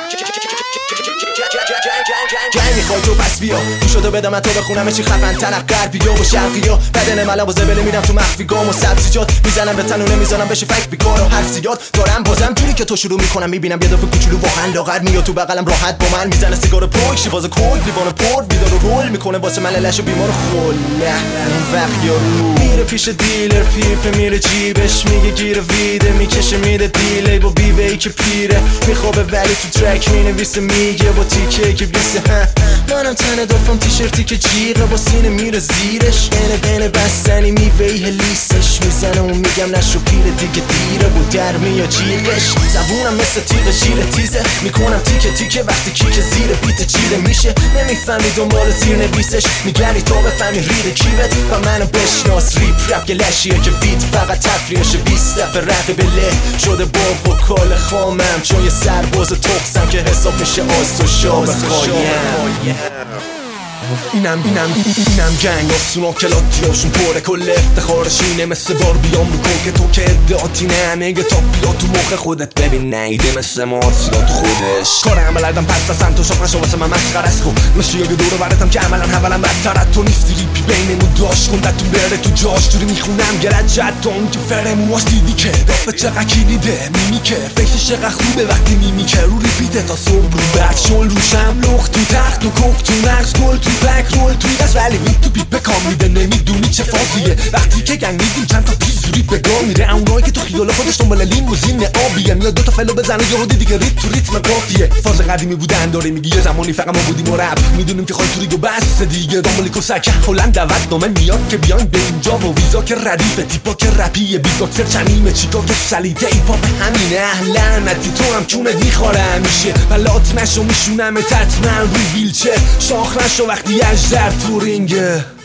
جنگ میخوای تو پس بیا گوشتو بدم من تو بخونم چی خفن تنق غربی و شرقی ها بدن ملم و زبله میرم تو مخفی گام و سبزیجات میزنم به تنونه میزنم بشه فکر بیکار و حرف زیاد دارم بازم جوری که تو شروع میکنم میبینم یه دفعه کوچولو واقعا لاغر میاد تو بغلم راحت با من میزنه سیگار پوک شیواز کل لیوان پرد بیدار و رول میکنه واسه من لش و بیمار خل اون وقت یارو میره پیش دیلر پیپ میره جیبش میگه گیر ویده میکشه میره دیلی با بیوهی که پیره میخوابه ولی تو ترک مینویسه میگه با تیکه که بیسه منم تنه دافم تیشرتی که جیغه با سینه میره زیرش بین بستنی میوهی هلیسش میزنه و میگم نشو پیر دیگه دیره و در میاد جیغش زبونم مثل تیغ شیر تیزه میکنم تیکه تیکه وقتی کیک زیر بیت چیره میشه نمیفهمی دنبال زیر نویسش میگردی تا بفهمی ریده کیبت و منو بشناس ریپ رپ گلشیه که بیت فقط تفریحشه 20 دفعه رقه بله شده با وکال خامم چون یه سرباز تخصم که حساب میشه آس و شاب خواهیم اینم گنگ آسونا کلاتیاشون پره کل افتخارشینه مثل باربیام رو که تو که ادعاتی نه همه تاپیا تو مخ خودت ببین نیده مثل مارسیا تو خودش کارم بلدم پس دستم تو شاق نشو واسه من مسخره است کن مثل یه دورو برتم که عملا حولم بدتر تو نیستی ریپی بینمون داشت کن دتون بره تو جاش جوری میخونم گرد جد تا اون که فرمواش دیدی که دافه چقدر کلیده میمی که فکرش چقدر خوبه وقتی میمی که رو ریپیته تا صبح رو بعد شل روشم لخت تو تخت و کوک تو مغز گل تو بک رول توی دست ولی وید تو بیت بکام میده نمیدونی چه فازیه وقتی که گنگ میدیم چند تا پیزوری به گاه میره اونایی که تو خیالا خودش دنبال لیموزین آبیه میاد دوتا فلو بزنه یهو دیدی که ریت تو ریتم کافیه فاز قدیمی بودن داره میگی یه زمانی فقط ما بودیم و رپ میدونیم که خواهی تو ریگو بس دیگه دنبالی کسک هلند دعوت نامه میاد که بیاین به اینجا و ویزا که ردیفه تیپا که رپیه بیت باکسر چنیمه چیکا که سلیده ای پاپ همینه لعنتی تو هم چونت میخوره همیشه بلات نشو میشونم تطمن روی ویلچر شاخ نشو وقتی اجدر تو رینگه